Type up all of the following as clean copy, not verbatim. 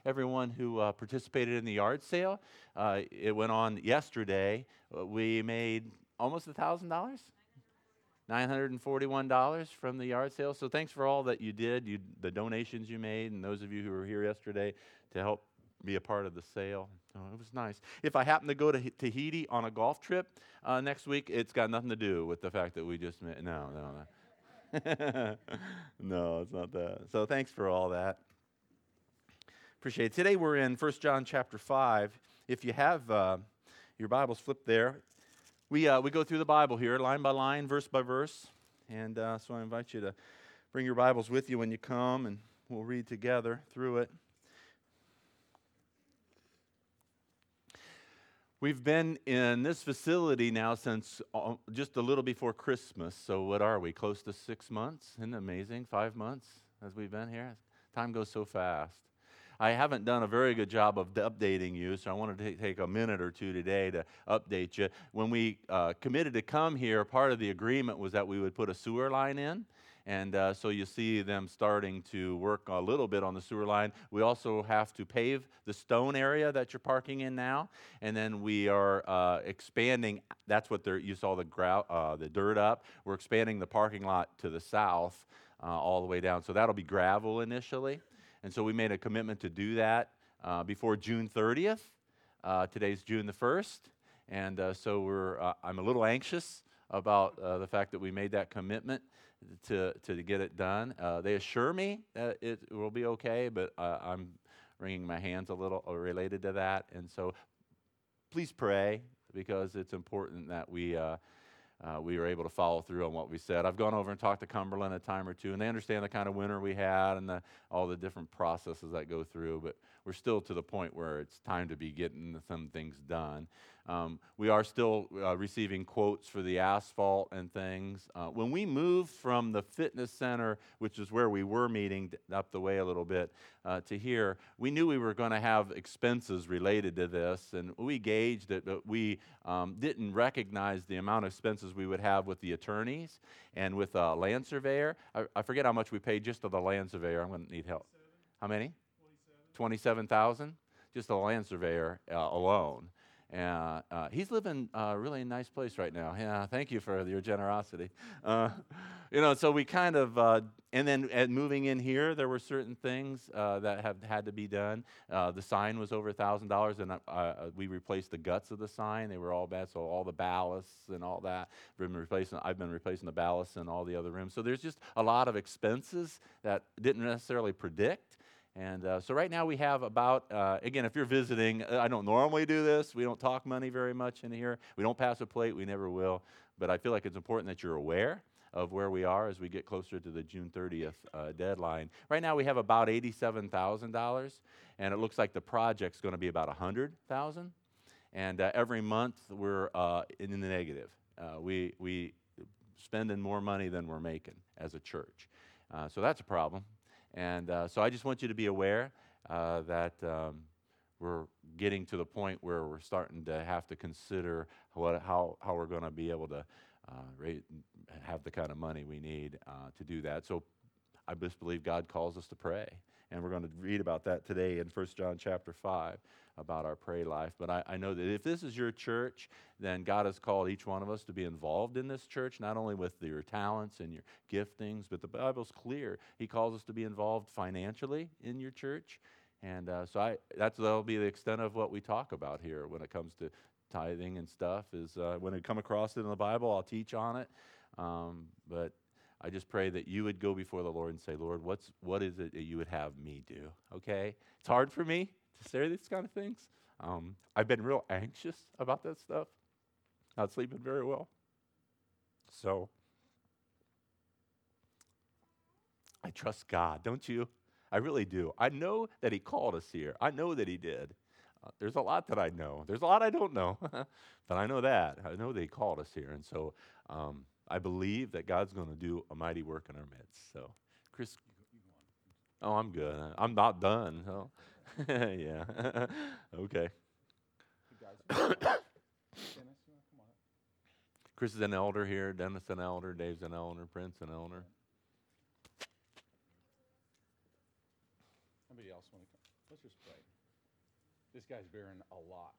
everyone who participated in the yard sale. It went on yesterday. We made almost $1,000. $941 from the yard sale. So thanks for all that you did, the donations you made, and those of you who were here yesterday to help be a part of the sale. Oh, it was nice. If I happen to go to Tahiti on a golf trip next week, it's got nothing to do with the fact that we just met. No. No, it's not that. So thanks for all that. Appreciate it. Today we're in 1 John chapter 5. If you have your Bibles flipped there, we go through the Bible here, line by line, verse by verse. And so I invite you to bring your Bibles with you when you come, and we'll read together through it. We've been in this facility now since just a little before Christmas. So what are we, close to 6 months? Isn't it amazing? 5 months as we've been here? Time goes so fast. I haven't done a very good job of updating you, so I wanted to take a minute or two today to update you. When we committed to come here, part of the agreement was that we would put a sewer line in. And so you see them starting to work a little bit on the sewer line. We also have to pave the stone area that you're parking in now. And then we are expanding. That's what you saw the dirt up. We're expanding the parking lot to the south all the way down. So that'll be gravel initially. And so we made a commitment to do that before June 30th. Today's June the 1st. And so I'm a little anxious about the fact that we made that commitment to get it done. They assure me that it will be okay, but I'm wringing my hands a little related to that. And so please pray, because it's important that we were able to follow through on what we said. I've gone over and talked to Cumberland a time or two, and they understand the kind of winter we had and all the different processes that go through, but we're still to the point where it's time to be getting some things done. We are still receiving quotes for the asphalt and things. When we moved from the fitness center, which is where we were meeting up the way a little bit, to here, we knew we were going to have expenses related to this, and we gauged it, but we didn't recognize the amount of expenses we would have with the attorneys and with a land surveyor. I forget how much we paid just to the land surveyor. I'm going to need help. How many? 27,000, just a land surveyor alone. He's living a really nice place right now. Yeah, thank you for your generosity. So we kind of, and then moving in here, there were certain things that have had to be done. The sign was over $1,000, and we replaced the guts of the sign. They were all bad, so all the ballasts and all that. I've been replacing the ballasts in all the other rooms. So there's just a lot of expenses that didn't necessarily predict. And so right now we have about, again, if you're visiting, I don't normally do this. We don't talk money very much in here. We don't pass a plate. We never will. But I feel like it's important that you're aware of where we are as we get closer to the June 30th deadline. Right now we have about $87,000, and it looks like the project's going to be about $100,000. And every month we're in the negative. We spending more money than we're making as a church. So that's a problem. And so I just want you to be aware that we're getting to the point where we're starting to have to consider how we're going to be able to have the kind of money we need to do that. So I just believe God calls us to pray. And we're going to read about that today in 1 John chapter 5 about our prayer life. But I know that if this is your church, then God has called each one of us to be involved in this church, not only with your talents and your giftings, but the Bible's clear. He calls us to be involved financially in your church. And so that'll be the extent of what we talk about here when it comes to tithing and stuff. Is when I come across it in the Bible, I'll teach on it. But I just pray that you would go before the Lord and say, Lord, what is it that you would have me do? Okay? It's hard for me to say these kind of things. I've been real anxious about that stuff. Not sleeping very well. So I trust God, don't you? I really do. I know that He called us here. I know that He did. There's a lot that I know. There's a lot I don't know. But I know that. I know that He called us here. And so I believe that God's going to do a mighty work in our midst. So, Chris. Oh, I'm good. I'm not done. So. Yeah. Okay. Chris is an elder here. Dennis an elder. Dave's an elder. Prince an elder. Anybody else want to come? just pray. This guy's bearing a lot.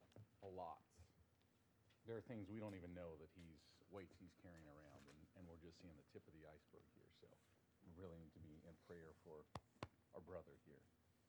There are things we don't even know that weights he's carrying around, and we're just seeing the tip of the iceberg here. So we really need to be in prayer for our brother here.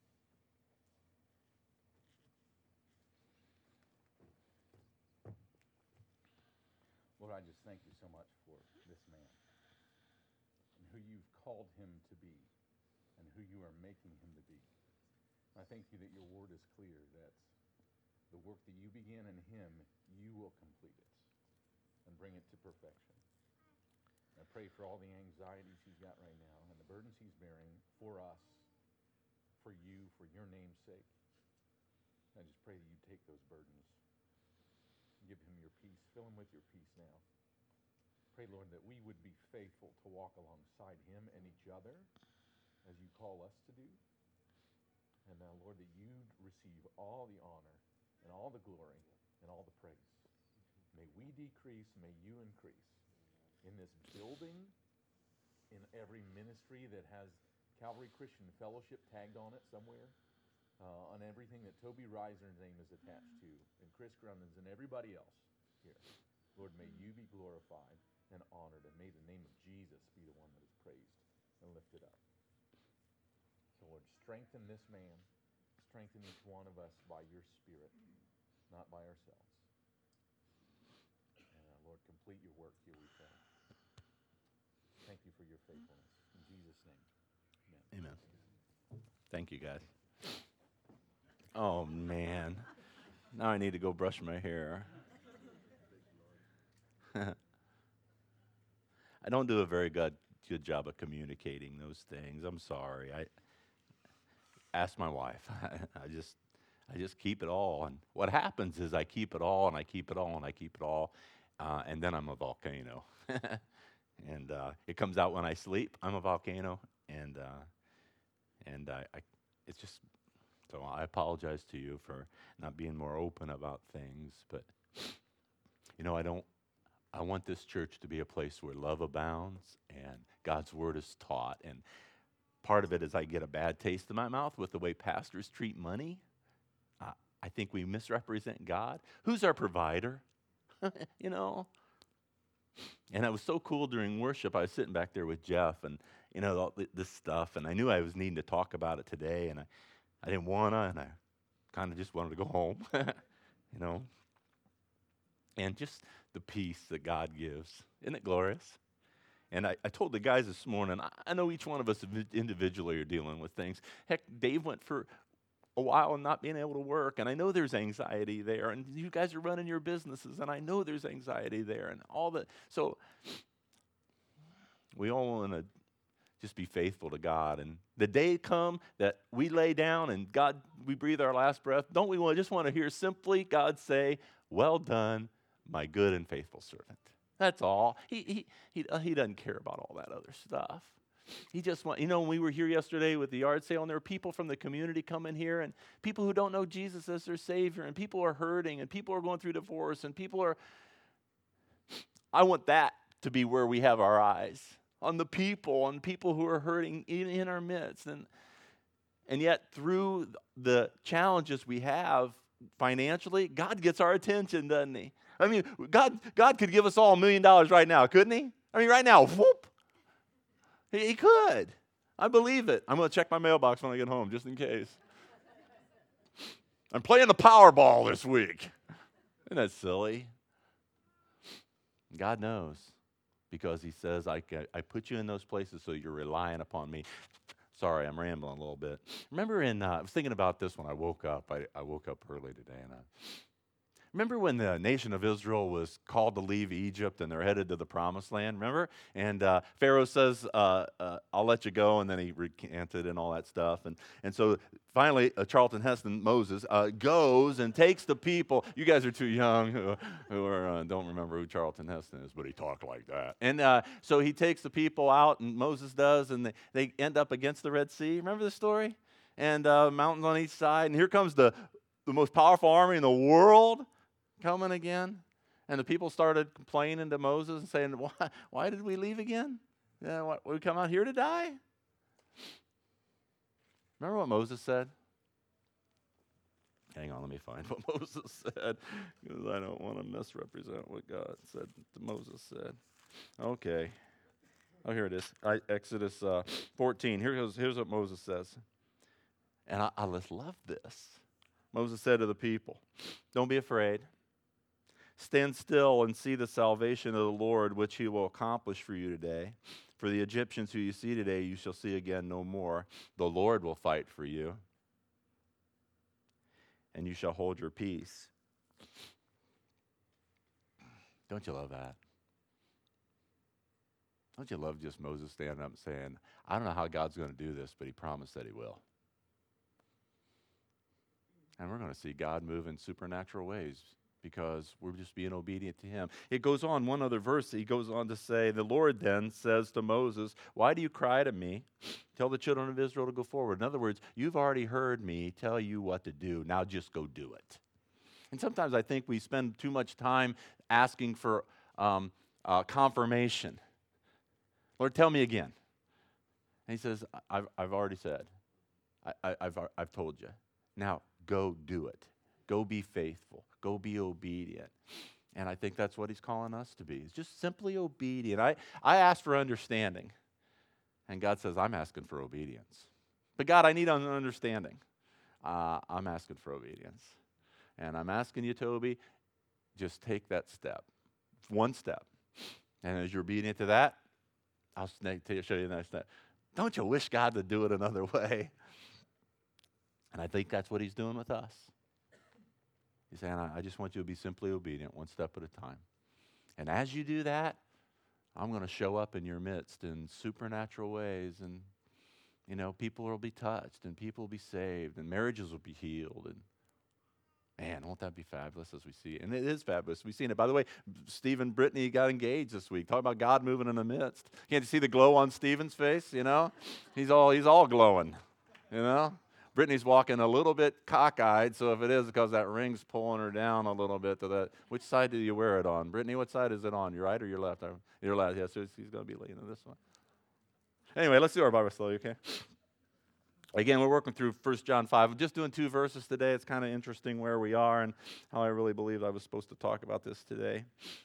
Lord, I just thank you so much for this man and who you've called him to be and who you are making him to be. I thank you that your word is clear, that the work that you begin in him, you will complete it and bring it to perfection. I pray for all the anxieties he's got right now and the burdens he's bearing for us, for you, for your name's sake. I just pray that you take those burdens. Give him your peace. Fill him with your peace now. Pray, Lord, that we would be faithful to walk alongside him and each other as you call us to do. And now, Lord, that you receive all the honor and all the glory and all the praise. May we decrease, may you increase in this building, in every ministry that has Calvary Christian Fellowship tagged on it somewhere, on everything that Toby Reiser's name is attached to, and Chris Grummins and everybody else here. Lord, may you be glorified and honored, and may the name of Jesus be the one that is praised and lifted up. So, Lord, strengthen this man. Strengthen each one of us by your Spirit, not by ourselves. And, Lord, complete your work here, we pray. Thank you for your faithfulness. In Jesus' name, amen. Amen. Thank you, guys. Oh, man. Now I need to go brush my hair. I don't do a very good job of communicating those things. I'm sorry. I ask my wife. I just keep it all. And what happens is I keep it all, and I keep it all, and I keep it all, and then I'm a volcano. And it comes out when I sleep. I'm a volcano, and it's just. So I apologize to you for not being more open about things, but I want this church to be a place where love abounds and God's word is taught. And part of it is I get a bad taste in my mouth with the way pastors treat money. I think we misrepresent God. Who's our provider? And it was so cool during worship. I was sitting back there with Jeff and, all this stuff, and I knew I was needing to talk about it today, and I didn't want to, and I kind of just wanted to go home, And just the peace that God gives. Isn't it glorious? And I told the guys this morning, I know each one of us individually are dealing with things. Heck, Dave went for a while and not being able to work, and I know there's anxiety there, and you guys are running your businesses, and I know there's anxiety there, and all that. So we all want to just be faithful to God. And the day come that we lay down and God, we breathe our last breath, don't we just want to hear simply God say, "Well done, my good and faithful servant." That's all. He doesn't care about all that other stuff. He just want, when we were here yesterday with the yard sale, and there were people from the community coming here, and people who don't know Jesus as their Savior, and people are hurting, and people are going through divorce, and I want that to be where we have our eyes, on the people who are hurting in our midst. And yet through the challenges we have financially, God gets our attention, doesn't he? I mean, God could give us all $1 million right now, couldn't he? I mean, right now, whoop. He could. I believe it. I'm going to check my mailbox when I get home, just in case. I'm playing the Powerball this week. Isn't that silly? God knows. Because he says, I put you in those places so you're relying upon me. Sorry, I'm rambling a little bit. Remember I was thinking about this when I woke up. I woke up early today. And remember when the nation of Israel was called to leave Egypt and they're headed to the promised land, remember? And Pharaoh says, I'll let you go, and then he recanted and all that stuff. And so finally, Charlton Heston, Moses, goes and takes the people. You guys are too young who don't remember who Charlton Heston is, but he talked like that. And so he takes the people out, and Moses does, and they end up against the Red Sea. Remember the story? And mountains on each side, and here comes the most powerful army in the world coming again. And the people started complaining to Moses and saying, why did we leave again? We come out here to die? Remember what Moses said? Hang on, let me find what Moses said, because I don't want to misrepresent what God said Moses said. Okay. Oh, here it is. Exodus 14. Here's what Moses says. And I just love this. Moses said to the people, don't be afraid. Stand still and see the salvation of the Lord, which he will accomplish for you today. For the Egyptians who you see today, you shall see again no more. The Lord will fight for you, and you shall hold your peace. Don't you love that? Don't you love just Moses standing up and saying, I don't know how God's going to do this, but he promised that he will. And we're going to see God move in supernatural ways because we're just being obedient to him. It goes on, one other verse, he goes on to say, the Lord then says to Moses, why do you cry to me? Tell the children of Israel to go forward. In other words, you've already heard me tell you what to do. Now just go do it. And sometimes I think we spend too much time asking for confirmation. Lord, tell me again. And he says, I've already said. I've told you. Now go do it. Go be faithful. Go be obedient. And I think that's what he's calling us to be. It's just simply obedient. I ask for understanding. And God says, I'm asking for obedience. But God, I need an understanding. I'm asking for obedience. And I'm asking you, Toby, just take that step. One step. And as you're obedient to that, I'll show you the next step. Don't you wish God to do it another way? And I think that's what he's doing with us. He's saying, I just want you to be simply obedient, one step at a time. And as you do that, I'm going to show up in your midst in supernatural ways. And, people will be touched and people will be saved and marriages will be healed. And, man, won't that be fabulous as we see it? And it is fabulous. We've seen it. By the way, Steve and Brittany got engaged this week. Talking about God moving in the midst. Can't you see the glow on Stephen's face, He's all glowing, Brittany's walking a little bit cockeyed, so if it is because that ring's pulling her down a little bit to that. Which side do you wear it on? Brittany, what side is it on? Your right or your left? Your left, yeah, so he's going to be leaning this one. Anyway, let's do our Bible study, okay? Again, we're working through 1 John 5. I'm just doing 2 verses today. It's kind of interesting where we are and how I really believe I was supposed to talk about this today.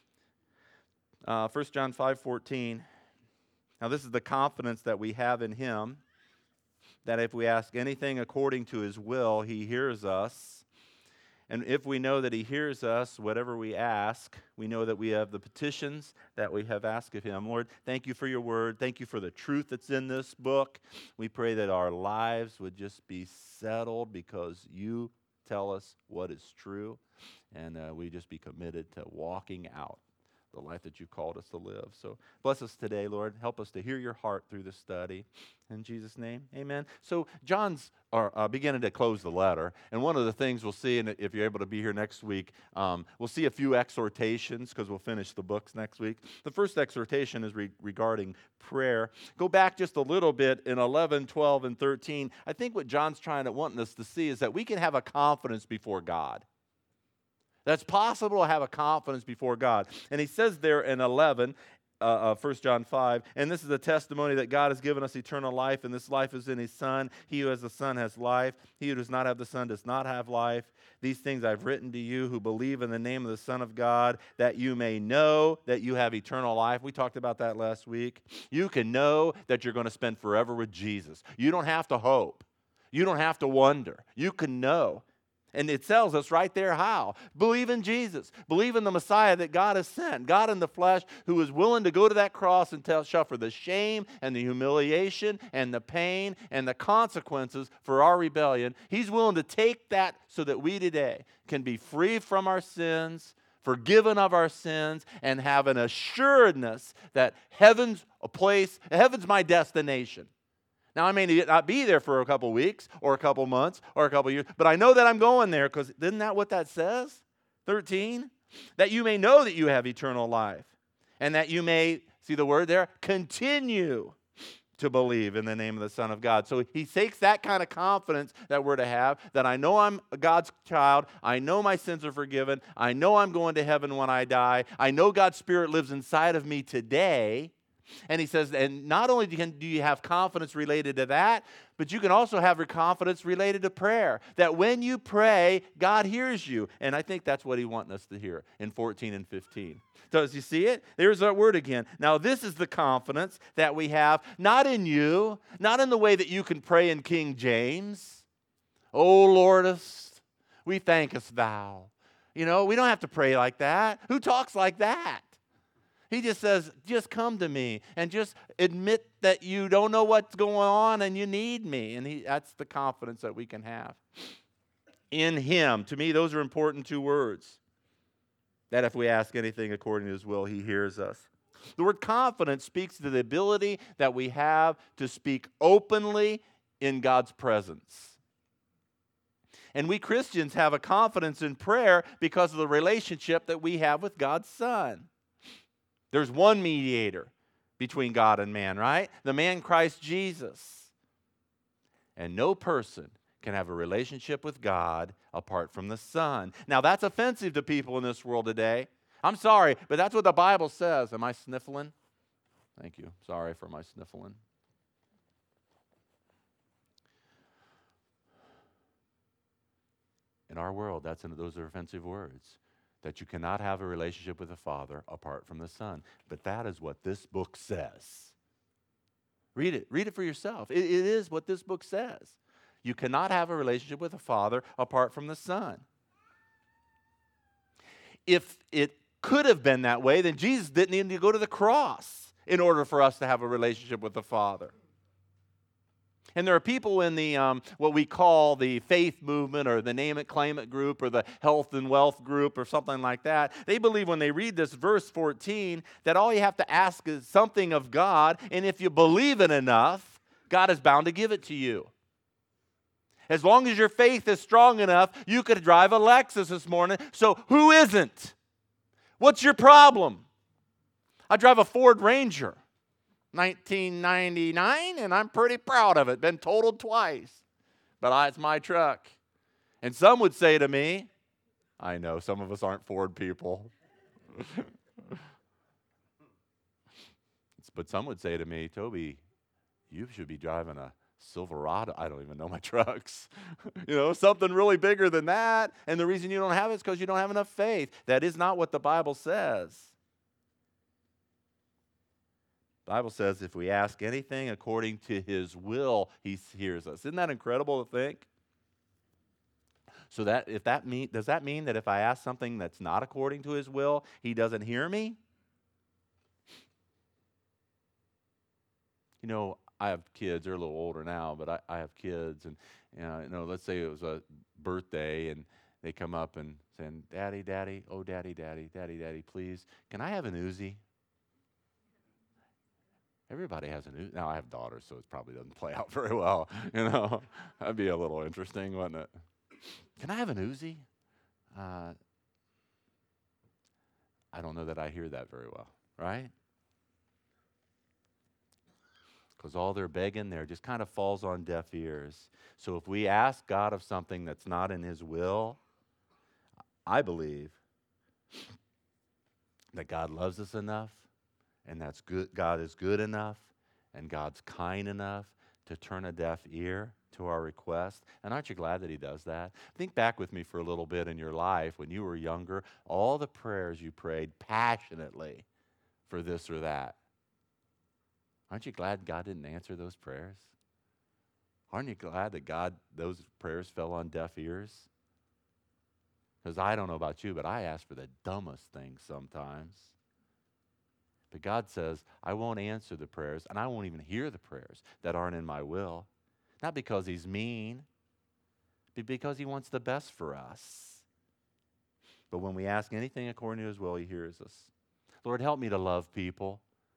1 John 5:14. Now, this is the confidence that we have in him, that if we ask anything according to his will, he hears us. And if we know that he hears us, whatever we ask, we know that we have the petitions that we have asked of him. Lord, thank you for your word. Thank you for the truth that's in this book. We pray that our lives would just be settled because you tell us what is true. And we just be committed to walking out the life that you've called us to live. So bless us today, Lord. Help us to hear your heart through this study. In Jesus' name, amen. So John's beginning to close the letter. And one of the things we'll see, and if you're able to be here next week, we'll see a few exhortations because we'll finish the books next week. The first exhortation is regarding prayer. Go back just a little bit in 11, 12, and 13. I think what John's wanting us to see is that we can have a confidence before God. That's possible to have a confidence before God. And he says there in 11, 1 John 5, and this is a testimony that God has given us eternal life, and this life is in his Son. He who has the Son has life. He who does not have the Son does not have life. These things I've written to you who believe in the name of the Son of God, that you may know that you have eternal life. We talked about that last week. You can know that you're going to spend forever with Jesus. You don't have to hope. You don't have to wonder. You can know. And it tells us right there how. Believe in Jesus. Believe in the Messiah that God has sent. God in the flesh who is willing to go to that cross and suffer the shame and the humiliation and the pain and the consequences for our rebellion. He's willing to take that so that we today can be free from our sins, forgiven of our sins, and have an assuredness that heaven's my destination. Now, I may not be there for a couple weeks or a couple months or a couple years, but I know that I'm going there because isn't that what that says? 13? That you may know that you have eternal life and that you may, see the word there, continue to believe in the name of the Son of God. So he takes that kind of confidence that we're to have, that I know I'm God's child, I know my sins are forgiven, I know I'm going to heaven when I die, I know God's Spirit lives inside of me today. And he says, and not only do you have confidence related to that, but you can also have your confidence related to prayer. That when you pray, God hears you. And I think that's what he wants us to hear in 14 and 15. Does you see it? There's that word again. Now, this is the confidence that we have, not in you, not in the way that you can pray in King James. O Lordest, we thankest thou. You know, we don't have to pray like that. Who talks like that? He just says, just come to me and just admit that you don't know what's going on and you need me. And that's the confidence that we can have. In him. To me, those are important two words. That if we ask anything according to his will, he hears us. The word confidence speaks to the ability that we have to speak openly in God's presence. And we Christians have a confidence in prayer because of the relationship that we have with God's Son. There's one mediator between God and man, right? The man Christ Jesus. And no person can have a relationship with God apart from the Son. Now, that's offensive to people in this world today. I'm sorry, but that's what the Bible says. Am I sniffling? Thank you. Sorry for my sniffling. In our world, those are offensive words. That you cannot have a relationship with the Father apart from the Son. But that is what this book says. Read it. Read it for yourself. It is what this book says. You cannot have a relationship with the Father apart from the Son. If it could have been that way, then Jesus didn't need to go to the cross in order for us to have a relationship with the Father. And there are people in the what we call the faith movement or the name it, claim it group or the health and wealth group or something like that. They believe when they read this verse 14 that all you have to ask is something of God, and if you believe it enough, God is bound to give it to you. As long as your faith is strong enough, you could drive a Lexus this morning. So who isn't? What's your problem? I drive a Ford Ranger. 1999, and I'm pretty proud of it. Been totaled twice, but it's my truck. And some would say to me, I know some of us aren't Ford people, but some would say to me, Toby, you should be driving a Silverado. I don't even know my trucks. Something really bigger than that. And the reason you don't have it is because you don't have enough faith. That is not what the Bible says. The Bible says if we ask anything according to his will, he hears us. Isn't that incredible to think? So does that mean that if I ask something that's not according to his will, he doesn't hear me? I have kids. They're a little older now, but I have kids. And, let's say it was a birthday and they come up and saying, Daddy, Daddy, oh, Daddy, Daddy, Daddy, Daddy, please, can I have an Uzi? Everybody has an Uzi. Now, I have daughters, so it probably doesn't play out very well. That'd be a little interesting, wouldn't it? Can I have an Uzi? I don't know that I hear that very well, right? Because all they're begging there just kind of falls on deaf ears. So if we ask God of something that's not in his will, I believe that God loves us enough, and that's good. God is good enough, and God's kind enough to turn a deaf ear to our request. And aren't you glad that he does that? Think back with me for a little bit in your life when you were younger, all the prayers you prayed passionately for this or that. Aren't you glad God didn't answer those prayers? Aren't you glad that those prayers fell on deaf ears? Because I don't know about you, but I ask for the dumbest things sometimes. But God says, I won't answer the prayers, and I won't even hear the prayers that aren't in my will. Not because he's mean, but because he wants the best for us. But when we ask anything according to his will, he hears us. Lord, help me to love people.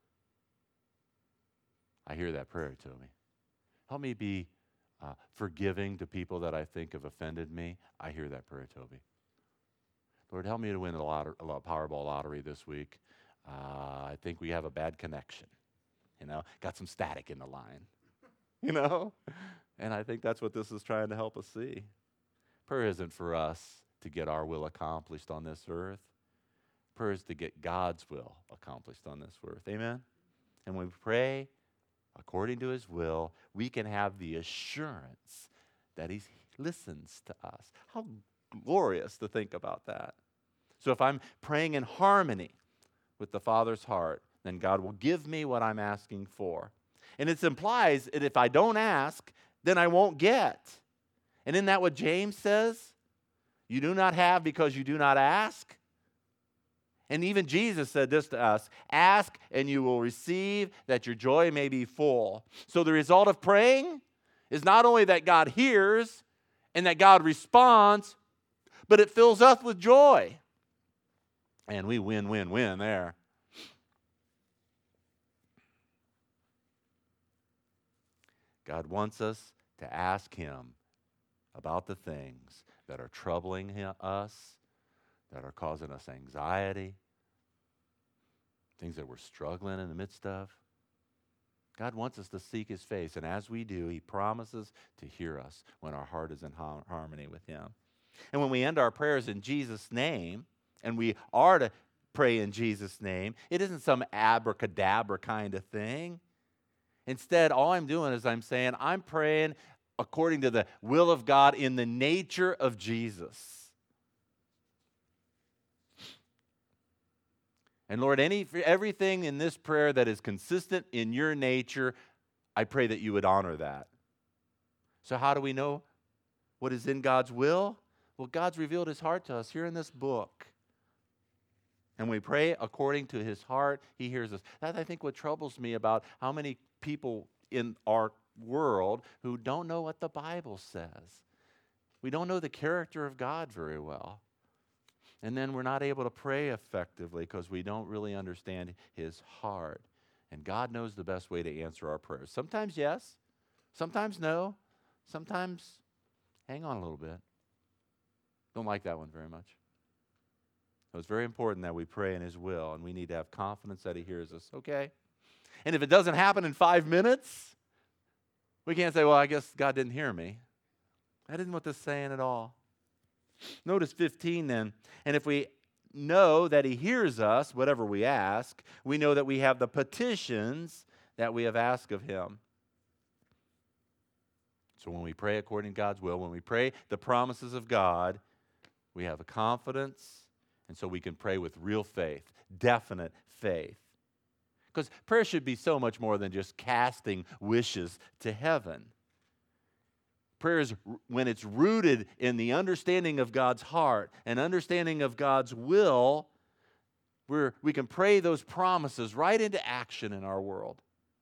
I hear that prayer, Toby. Help me be forgiving to people that I think have offended me. I hear that prayer, Toby. Lord, help me to win the Powerball lottery this week. I think we have a bad connection. Got some static in the line. And I think that's what this is trying to help us see. Prayer isn't for us to get our will accomplished on this earth. Prayer is to get God's will accomplished on this earth. Amen? And when we pray according to his will, we can have the assurance that he listens to us. How glorious to think about that. So if I'm praying in harmony with the Father's heart, then God will give me what I'm asking for. And it implies that if I don't ask, then I won't get. And isn't that what James says? You do not have because you do not ask. And even Jesus said this to us, ask and you will receive that your joy may be full. So the result of praying is not only that God hears and that God responds, but it fills us with joy. And we win, win, win there. God wants us to ask him about the things that are troubling us, that are causing us anxiety, things that we're struggling in the midst of. God wants us to seek his face, and as we do, he promises to hear us when our heart is in harmony with him. And when we end our prayers in Jesus' name, and we are to pray in Jesus' name, it isn't some abracadabra kind of thing. Instead, all I'm doing is I'm saying I'm praying according to the will of God in the nature of Jesus. And Lord, everything in this prayer that is consistent in your nature, I pray that you would honor that. So how do we know what is in God's will? Well, God's revealed his heart to us here in this book. And we pray according to his heart, he hears us. That's, I think, what troubles me about how many people in our world who don't know what the Bible says. We don't know the character of God very well. And then we're not able to pray effectively because we don't really understand his heart. And God knows the best way to answer our prayers. Sometimes yes, sometimes no, sometimes hang on a little bit. Don't like that one very much. So it's very important that we pray in his will, and we need to have confidence that he hears us, okay? And if it doesn't happen in 5 minutes, we can't say, well, I guess God didn't hear me. That isn't what this is saying at all. Notice 15 then. And if we know that he hears us, whatever we ask, we know that we have the petitions that we have asked of him. So when we pray according to God's will, when we pray the promises of God, we have a confidence, and so we can pray with real faith, definite faith. Because prayer should be so much more than just casting wishes to heaven. Prayer is, when it's rooted in the understanding of God's heart and understanding of God's will, we can pray those promises right into action in our world.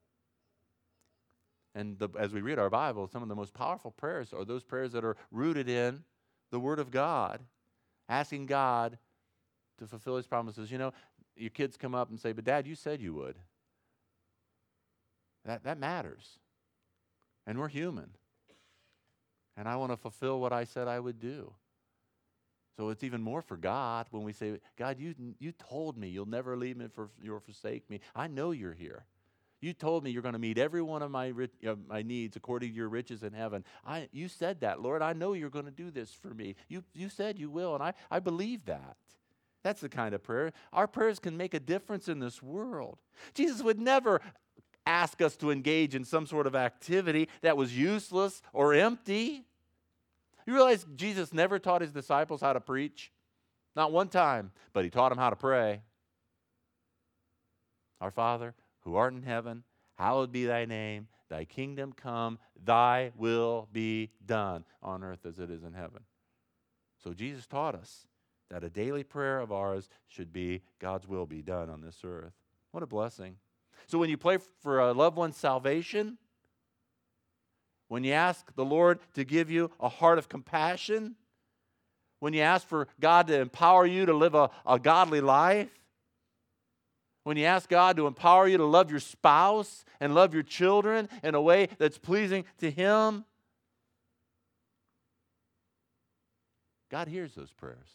And as we read our Bible, some of the most powerful prayers are those prayers that are rooted in the Word of God, asking God to fulfill his promises. You know, your kids come up and say, but Dad, you said you would. That matters. And we're human. And I want to fulfill what I said I would do. So it's even more for God when we say, God, you told me you'll never leave me or forsake me. I know you're here. You told me you're going to meet every one of my needs according to your riches in heaven. You said that, Lord. I know you're going to do this for me. You said you will, and I believe that. That's the kind of prayer. Our prayers can make a difference in this world. Jesus would never ask us to engage in some sort of activity that was useless or empty. You realize Jesus never taught his disciples how to preach? Not one time, but he taught them how to pray. Our Father, who art in heaven, hallowed be thy name. Thy kingdom come, thy will be done on earth as it is in heaven. So Jesus taught us that a daily prayer of ours should be God's will be done on this earth. What a blessing. So when you pray for a loved one's salvation, when you ask the Lord to give you a heart of compassion, when you ask for God to empower you to live a godly life, when you ask God to empower you to love your spouse and love your children in a way that's pleasing to him, God hears those prayers.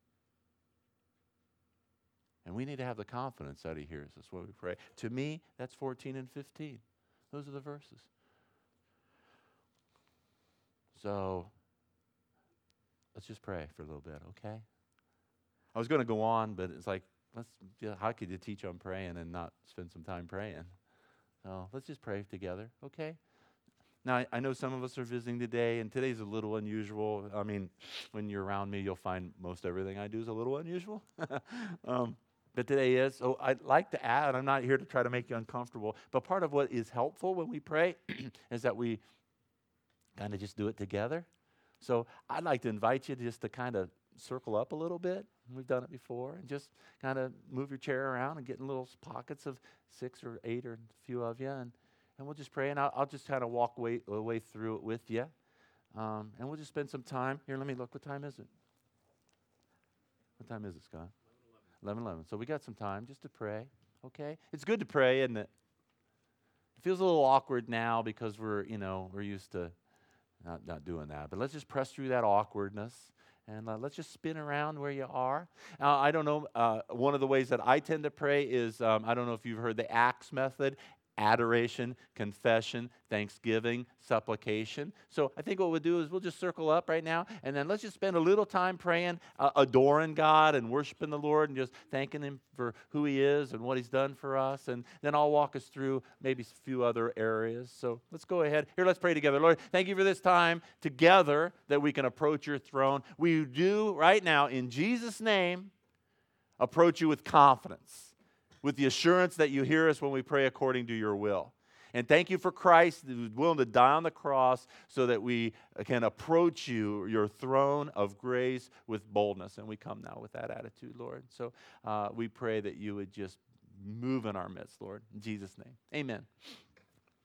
And we need to have the confidence that he hears us when we pray. To me, that's 14 and 15. Those are the verses. So, let's just pray for a little bit, okay? I was going to go on, but it's like, how could you teach on praying and not spend some time praying? So let's just pray together, okay? Now, I know some of us are visiting today, and today's a little unusual. I mean, when you're around me, you'll find most everything I do is a little unusual. But today is. So I'd like to add, I'm not here to try to make you uncomfortable, but part of what is helpful when we pray is that we kind of just do it together. So I'd like to invite you just to kind of circle up a little bit. We've done it before. And just kind of move your chair around and get in little pockets of 6 or 8 or a few of you. And we'll just pray. And I'll just kind of walk way through it with you. And we'll just spend some time. Here, let me look. What time is it? What time is it, Scott? 11:11. So we got some time just to pray. Okay? It's good to pray, isn't it? It feels a little awkward now because we're used to not doing that. But let's just press through that awkwardness. And let's just spin around where you are. I don't know, one of the ways that I tend to pray is, I don't know if you've heard the ACTS method: adoration, confession, thanksgiving, supplication. So I think what we'll do is we'll just circle up right now, and then let's just spend a little time praying, adoring God and worshiping the Lord and just thanking Him for who He is and what He's done for us. And then I'll walk us through maybe a few other areas. So let's go ahead. Here, let's pray together. Lord, thank you for this time together that we can approach your throne. We do right now, in Jesus' name, approach you with confidence, with the assurance that you hear us when we pray according to your will. And thank you for Christ who was willing to die on the cross so that we can approach you, your throne of grace, with boldness. And we come now with that attitude, Lord. So we pray that you would just move in our midst, Lord. In Jesus' name, amen.